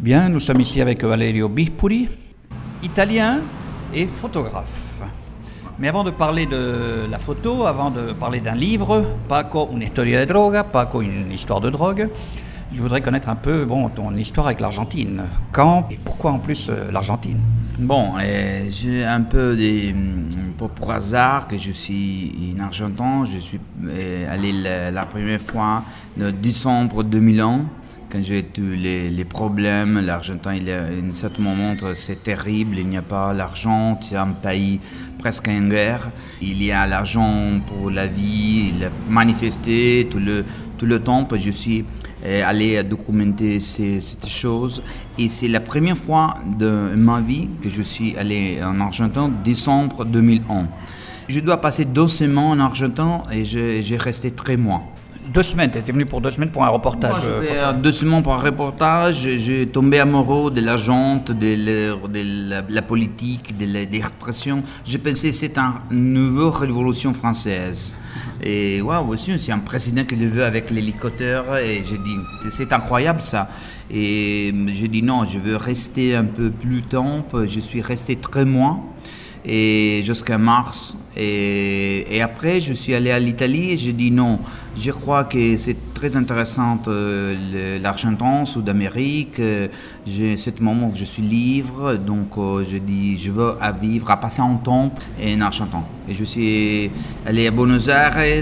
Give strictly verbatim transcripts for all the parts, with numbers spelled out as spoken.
Bien, nous sommes ici avec Valerio Bispuri, italien et photographe. Mais avant de parler de la photo, avant de parler d'un livre, Paco, una historia de droga, Paco, une histoire de drogue, je voudrais connaître un peu bon, ton histoire avec l'Argentine. Quand et pourquoi en plus euh, l'Argentine? Bon, euh, j'ai un peu des, pour hasard que je suis en Argentine. Je suis euh, allé la, la première fois en décembre deux mille un. Quand j'ai eu tous les, les problèmes, l'Argentine, il y a un certain moment, c'est terrible, il n'y a pas l'argent, c'est un pays presque en guerre. Il y a l'argent pour la vie, il a manifesté tout le, tout le temps. Je suis allé documenter ces, cette chose. Et c'est la première fois de ma vie que je suis allé en Argentine, décembre deux mille un. Je dois passer deux semaines en Argentine et je, j'ai resté trois mois. Deux semaines, tu étais venu pour deux semaines pour un reportage. Moi, je fais euh, deux semaines pour un reportage. J'ai tombé amoureux de la gente, de, la, de la, la politique, de la, des répressions. Je pensais que c'est une nouvelle révolution française. Et waouh, aussi, c'est un président qui le veut avec l'hélicoptère. Et j'ai dit, c'est, c'est incroyable ça. Et j'ai dit non, je veux rester un peu plus temps. Je suis resté trois mois et jusqu'à mars. Et, et après, je suis allé à l'Italie et j'ai dit non, je crois que c'est très intéressant euh, l'Argentine, Sud-Amérique. Euh, j'ai ce moment que je suis libre, donc euh, je dis je veux à vivre, à passer un temps en Argentine. Et je suis allé à Buenos Aires et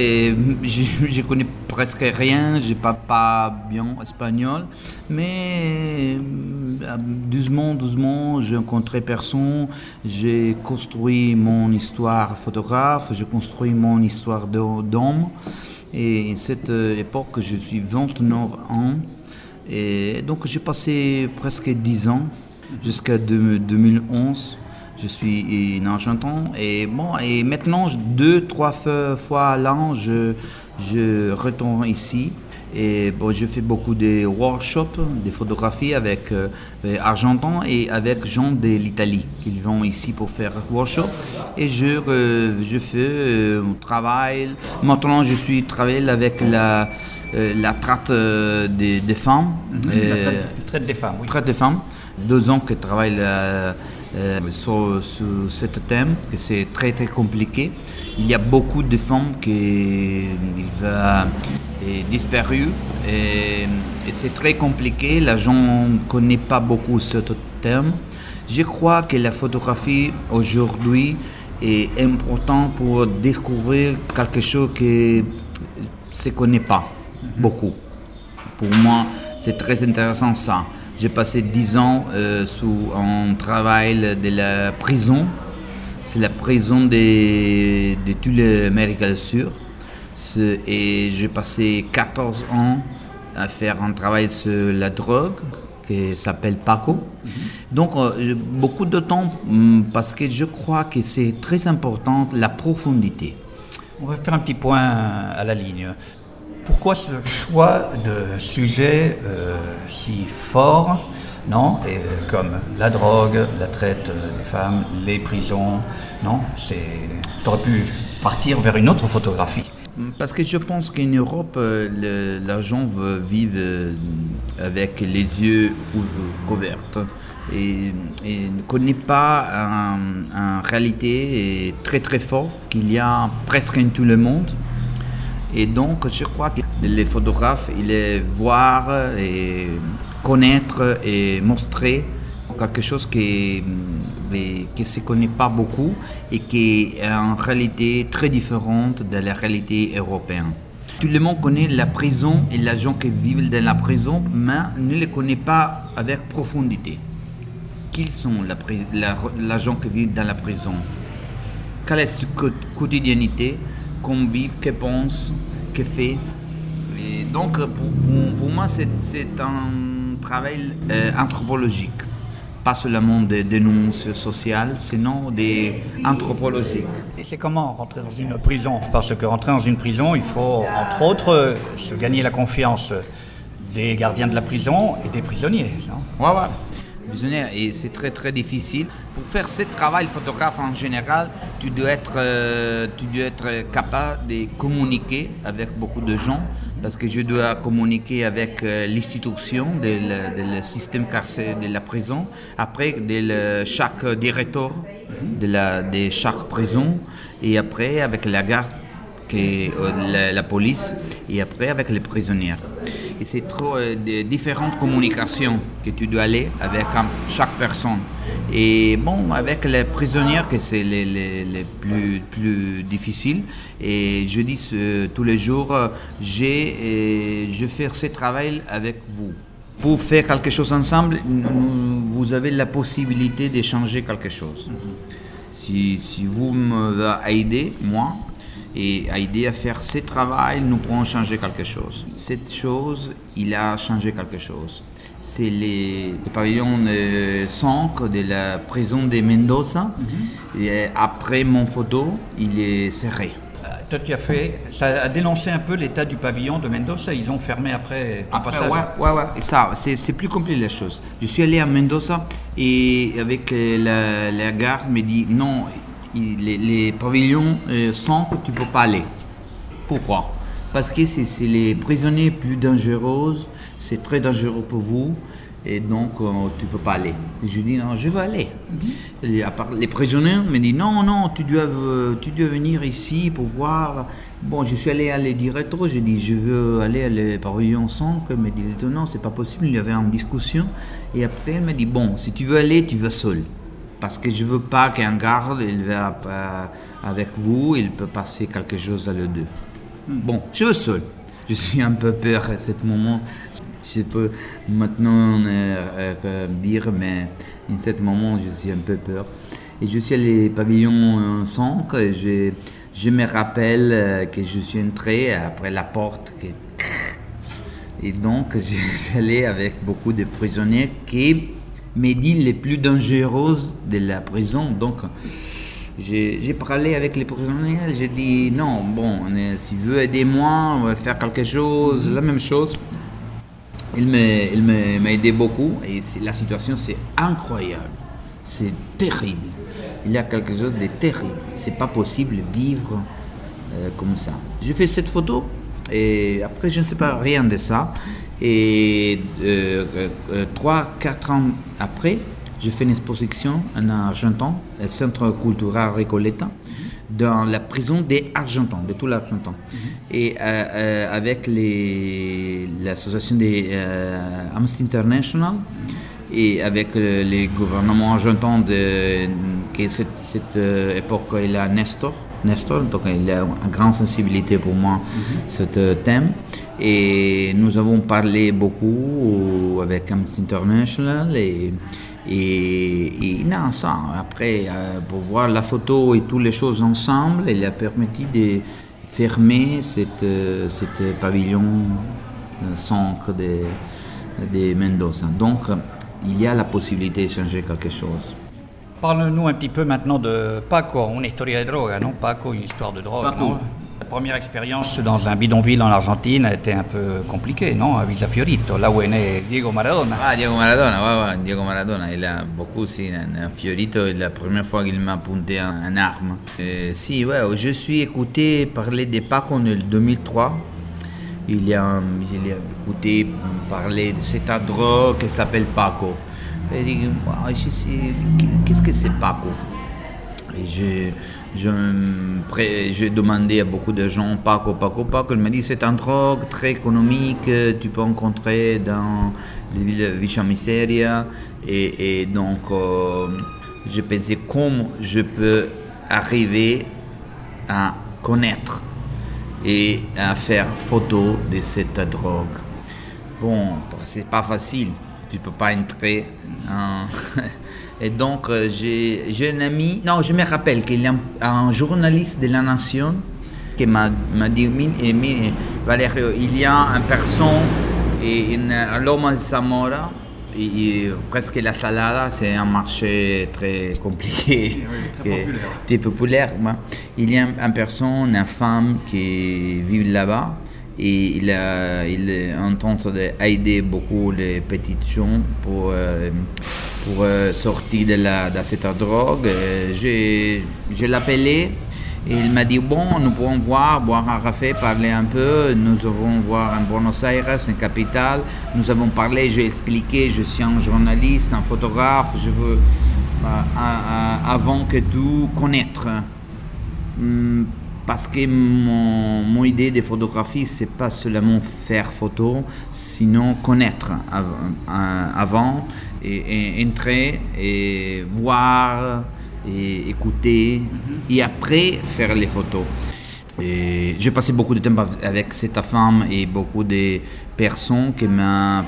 je ne connais presque rien, je ne parle pas bien espagnol, mais euh, doucement, doucement, j'ai rencontré personne, j'ai construit mon histoire photographe, j'ai construit mon histoire d'homme. Et à cette époque, je suis vingt-neuf ans. Et donc, j'ai passé presque dix ans, jusqu'à deux mille onze. Je suis en Argentine. Et, bon, et maintenant, deux, trois fois à l'an, je, je retourne ici. Et bon, je fais beaucoup de workshops, de photographies avec euh, Argentins et avec gens de l'Italie qui vont ici pour faire workshop. Et je, euh, je fais euh, mon travail. Maintenant, je suis travaillé avec la, euh, la traite euh, des, des femmes. Mmh, euh, la traite, traite des femmes, oui. Traite des femmes. Deux ans que je travaille euh, euh, sur, sur ce thème, que c'est très très compliqué. Il y a beaucoup de femmes qui vont disparu et, et c'est très compliqué. Les gens ne connaissent pas beaucoup ce thème. Je crois que la photographie aujourd'hui est importante pour découvrir quelque chose qui ne se connaît pas beaucoup. Pour moi, c'est très intéressant ça. J'ai passé dix ans euh, sous un travail de la prison. C'est la prison de, de toute l'Amérique du Sud. Et j'ai passé quatorze ans à faire un travail sur la drogue qui s'appelle Paco. Mm-hmm. Donc euh, beaucoup de temps parce que je crois que c'est très important la profondité. On va faire un petit point à la ligne. Pourquoi ce choix de sujet euh, si fort, non, et, euh, comme la drogue, la traite des femmes, les prisons, non, c'est, t'aurais pu partir vers une autre photographie. Parce que je pense qu'en Europe, le, les gens veulent vivre avec les yeux couverts et, et ne connaissent pas une réalité très très forte qu'il y a presque en tout le monde. Et donc, je crois que les photographes, ils voir et connaître et montrer quelque chose qui ne se connaît pas beaucoup et qui est en réalité très différente de la réalité européenne. Tout le monde connaît la prison et les gens qui vivent dans la prison, mais ne les connaît pas avec profondité. Qui sont les gens qui vivent dans la prison? Quelle est leur quotidienneté? Qu'on vit, que pense, que fait? Et donc, pour, pour, pour moi, c'est, c'est un travail euh, anthropologique. Pas seulement des dénonces sociales, sinon des anthropologiques. Et c'est comment rentrer dans une prison? Parce que rentrer dans une prison, il faut, entre autres, se gagner la confiance des gardiens de la prison et des prisonniers. Non? Ouais, ouais. Prisonniers, et c'est très très difficile. Pour faire ce travail photographe en général, tu dois être, euh, tu dois être capable de communiquer avec beaucoup de gens, parce que je dois communiquer avec euh, l'institution du système carcéral de la prison, après de le, chaque directeur de, la, de chaque prison, et après avec la garde, qui est, euh, la, la police, et après avec les prisonniers. Et c'est trop euh, de différentes communications que tu dois aller avec um, chaque personne. Et bon, avec les prisonniers, que c'est les, les, les plus, plus difficiles. Et je dis euh, tous les jours, euh, j'ai, euh, je fais ce travail avec vous. Pour faire quelque chose ensemble, vous avez la possibilité de changer quelque chose. Si, si vous m'aidez, moi, et aider à faire ce travail, nous pourrons changer quelque chose. Cette chose, il a changé quelque chose. C'est les, le pavillon euh, cinq de la prison de Mendoza. Mm-hmm. Et après mon photo, il est serré. Euh, toi, tu as fait, ça a dénoncé un peu l'état du pavillon de Mendoza. Ils ont fermé après ton après, passage. Ouais, ouais, ouais. Et ça, c'est, c'est plus compliqué la chose. Je suis allé à Mendoza et avec la, la garde me dit non. Les, les pavillons euh, cinq, tu ne peux pas aller. Pourquoi? Parce que c'est, c'est les prisonniers plus dangereux, c'est très dangereux pour vous, et donc euh, tu ne peux pas aller. Et je dis non, je veux aller. Mm-hmm. Et à part, les prisonniers me disent non, non, tu dois, euh, tu dois venir ici pour voir. Bon, je suis allé à les directeurs, je dis je veux aller à les pavillons cinq, il me dit non, c'est pas possible, il y avait une discussion, et après il me dit bon, si tu veux aller, tu vas seul. Parce que je ne veux pas qu'un garde il va euh, avec vous, il peut passer quelque chose à les deux. Bon, je veux seul. Je suis un peu peur à ce moment. Je peux maintenant euh, euh, dire, mais en ce moment, je suis un peu peur. Et je suis allé au pavillon cinq, et je, je me rappelle que je suis entré après la porte. Que... Et donc, je suis allé avec beaucoup de prisonniers qui me disent les plus dangereux de la prison. Donc, j'ai, j'ai parlé avec les prisonniers, j'ai dit non, bon, si vous aidez moi, on va faire quelque chose, la même chose. Il m'a, il m'a, m'a aidé beaucoup et c'est, la situation c'est incroyable, c'est terrible. Il y a quelque chose de terrible. C'est pas possible de vivre euh, comme ça. J'ai fait cette photo et après je ne sais pas rien de ça. Et euh, euh, trois, quatre ans après, j'ai fait une exposition en Argentin, au Centre culturel Recoleta, dans la prison des Argentins, de tout l'Argentin. Mm-hmm. Et euh, euh, avec les, l'association des euh, Amnesty International et avec euh, les gouvernements argentins de qui cette, cette euh, époque, il a Nestor. Nestor, donc il a une grande sensibilité pour moi, mm-hmm. ce euh, thème. Et nous avons parlé beaucoup avec Amnesty International et, et, et non, ça, après, euh, pour voir la photo et toutes les choses ensemble, il a permis de fermer cette, euh, cette pavillon cinq de, de Mendoza. Donc, il y a la possibilité de changer quelque chose. Parle-nous un petit peu maintenant de Paco, une historia de droga, non? Paco, une histoire de drogue, Paco. Non? La première expérience dans un bidonville en Argentine a été un peu compliquée, non? À Villa Fiorito, là où est né Diego Maradona. Ah, Diego Maradona, ouais, ouais, Diego Maradona, il a beaucoup aussi, un Fiorito, la première fois qu'il m'a pointé un, un arme. Et, si, ouais, je suis écouté parler de Paco en deux mille trois. Il y a, il a écouté parler de cette drogue qui s'appelle Paco. Et dit, wow, je sais, qu'est-ce que c'est Paco? Et je, je, j'ai demandé à beaucoup de gens, Paco, Paco, Paco. Il m'a dit, c'est une drogue très économique, tu peux rencontrer dans les villes Villa Miseria. Et, et donc, euh, je pensais comment je peux arriver à connaître et à faire photo de cette drogue. Bon, c'est pas facile, tu peux pas entrer. Hein. Et donc, euh, j'ai, j'ai un ami, non, je me rappelle qu'il y a un, un journaliste de La Nation qui m'a, m'a dit, Valerio, il y a une personne et une, à Loma de Zamora, et, et presque la salada, c'est un marché très compliqué, oui, très populaire. Très populaire. Il y a une personne, une femme qui vit là-bas. Et il, a, il est en train d'aider beaucoup les petites gens pour, euh, pour euh, sortir de, la, de cette drogue. J'ai, je l'ai appelé Et il m'a dit, bon, nous pouvons voir, boire un café, parler un peu. Nous allons voir en Buenos Aires, une capitale. Nous avons parlé, j'ai expliqué, je suis un journaliste, un photographe. Je veux, euh, euh, avant que tout, connaître. Hum, Parce que mon, mon idée de photographie, c'est pas seulement faire photo, sinon connaître av- avant et, et entrer et voir et écouter mm-hmm. et après faire les photos. Et j'ai passé beaucoup de temps avec cette femme et beaucoup de personnes qui m'ont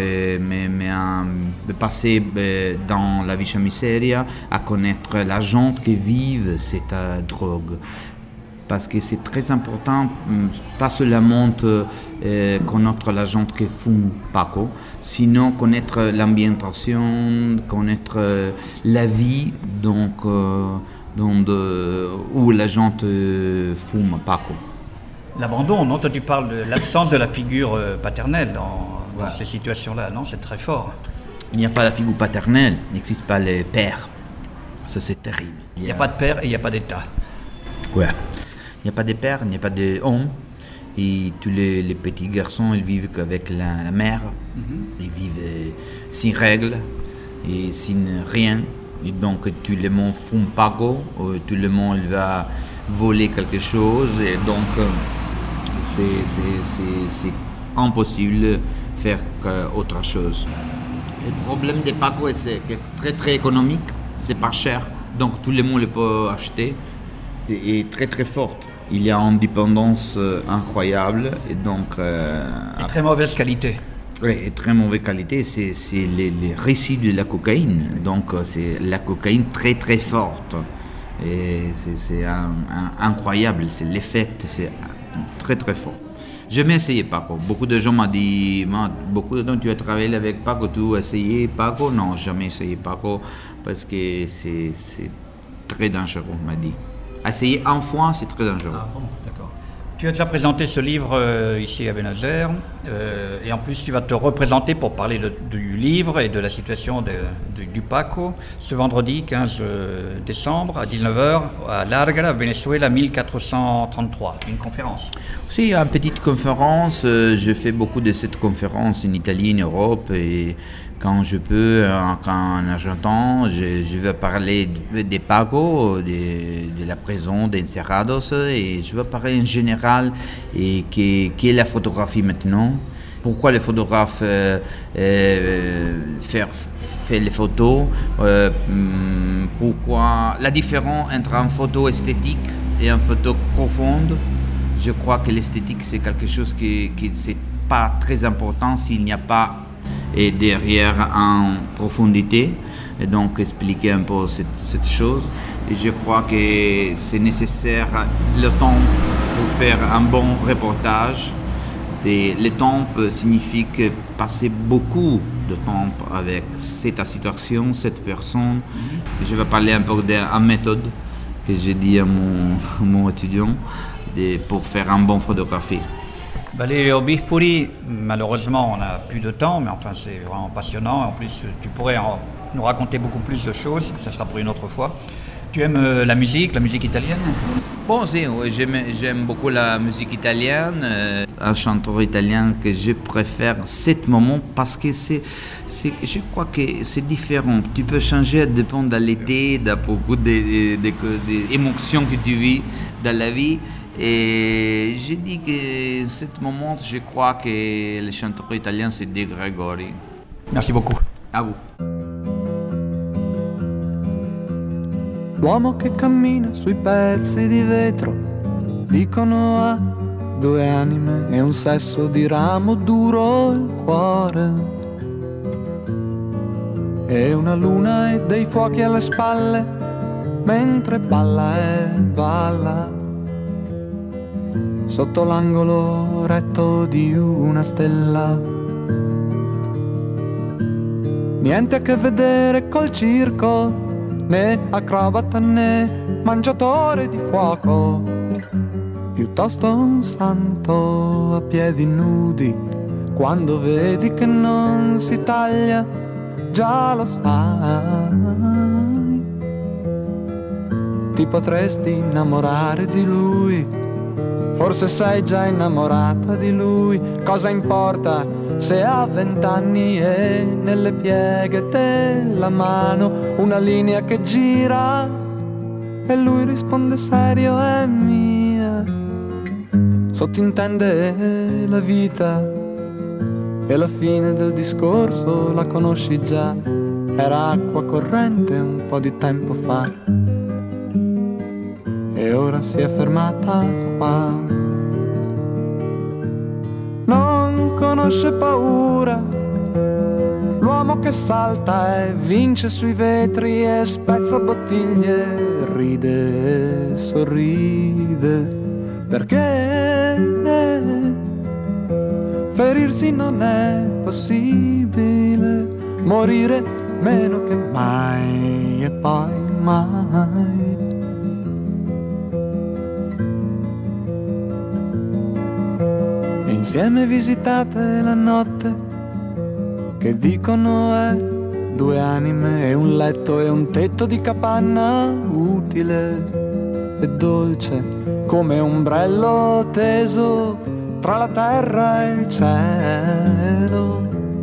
passé dans la Villa Miseria à connaître la gens qui vivent cette euh, drogue. Parce que c'est très important, pas seulement euh, connaître la gente qui fume Paco, sinon connaître l'ambientation, connaître euh, la vie donc, euh, donc, euh, où la gente euh, fume Paco. L'abandon, non? Toi, tu parles de l'absence de la figure paternelle dans, dans ouais. ces situations-là, non? C'est très fort. Il n'y a pas la figure paternelle, il n'existe pas les pères. Ça, c'est terrible. Il n'y a... a pas de père et il n'y a pas d'État. Ouais. Il n'y a pas de père, il n'y a pas d'homme. Et tous les, les petits garçons, ils vivent avec la, la mère. Mm-hmm. Ils vivent euh, sans règles et sans rien. Et donc, tout le monde fume Paco, tout le monde va voler quelque chose. Et donc, euh, c'est, c'est, c'est, c'est impossible de faire autre chose. Le problème de Paco, c'est que c'est très, très économique. C'est pas cher. Donc, tout le monde le peut acheter. Et très très forte. Il y a une dépendance euh, incroyable et donc... Euh, et très mauvaise qualité. Oui, et très mauvaise qualité, c'est, c'est les, les résidus de la cocaïne. Donc c'est la cocaïne très très forte. Et c'est, c'est un, un, incroyable, c'est l'effet, c'est très très fort. Je n'ai essayé Paco. Beaucoup de gens m'ont dit, beaucoup de gens, tu as travaillé avec Paco, tu as essayé Paco? Non, jamais essayé Paco parce que c'est, c'est très dangereux, on m'a dit. Essayer un fois, c'est très dangereux. Ah bon, d'accord. Tu as déjà présenté ce livre euh, ici à Buenos Aires euh, et en plus tu vas te représenter pour parler de, du livre et de la situation de, de, du Paco ce vendredi quinze décembre à dix-neuf heures à Larga, Venezuela mille quatre cent trente-trois, une conférence. Oui, une petite conférence. Euh, je fais beaucoup de cette conférence en Italie, en Europe et quand je peux, quand en Argentin, je, je vais parler des Paco, de, de la prison, des encerrados, et je vais parler en général et qui, qui est la photographie maintenant. Pourquoi les photographes euh, euh, faire, faire les photos, euh, pourquoi la différence entre une photo esthétique et une photo profonde. Je crois que l'esthétique c'est quelque chose qui, qui c'est pas très important s'il n'y a pas et derrière en profondité, et donc expliquer un peu cette, cette chose. Et je crois que c'est nécessaire le temps pour faire un bon reportage. Et le temps signifie que passer beaucoup de temps avec cette situation, cette personne. Je vais parler un peu d'une méthode que j'ai dit à mon, mon étudiant de, pour faire un bon photographie. Valerio Bispuri, malheureusement on n'a plus de temps, mais enfin c'est vraiment passionnant. En plus tu pourrais en, nous raconter beaucoup plus de choses, ça sera pour une autre fois. Tu aimes euh, la musique, la musique italienne? Bon, si, oui, j'aime, j'aime beaucoup la musique italienne. Euh, un chanteur italien que je préfère ce moment parce que c'est, c'est, je crois que c'est différent. Tu peux changer, dépend de l'été, de beaucoup d'émotions que tu vis dans la vie. Et je dis que ce moment, je crois que le chanteur italien, c'est De Gregori. Merci beaucoup. À vous. L'uomo che cammina sui pezzi di vetro, dicono ha due anime e un sesso di ramo duro il cuore, e una luna e dei fuochi alle spalle, mentre balla e balla, sotto l'angolo retto di una stella. Niente a che vedere col circo, né acrobata né mangiatore di fuoco, piuttosto un santo a piedi nudi, quando vedi che non si taglia, già lo sai. ti potresti innamorare di lui. Forse sei già innamorata di lui. Cosa importa se ha vent'anni e nelle pieghe della mano una linea che gira e lui risponde serio: è mia. Sottintende la vita e la fine del discorso la conosci già. Era acqua corrente un po' di tempo fa e ora si è fermata qua. Non conosce paura, l'uomo che salta e vince sui vetri e spezza bottiglie, ride e sorride, perché ferirsi non è possibile, morire meno che mai e poi mai. E insieme visitate la notte che dicono è due anime e un letto e un tetto di capanna utile e dolce come ombrello teso tra la terra e il cielo.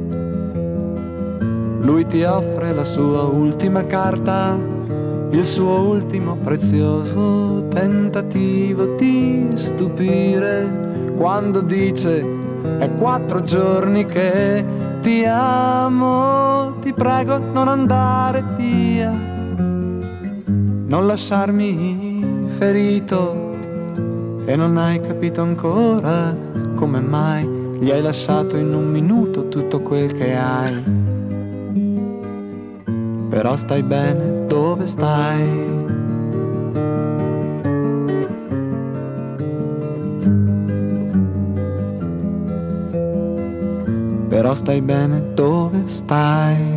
Lui ti offre la sua ultima carta, il suo ultimo prezioso tentativo di stupire, quando dice: è quattro giorni che ti amo, ti prego non andare via, non lasciarmi ferito. E non hai capito ancora come mai gli hai lasciato in un minuto tutto quel che hai. Però stai bene dove stai. Però stai bene dove stai.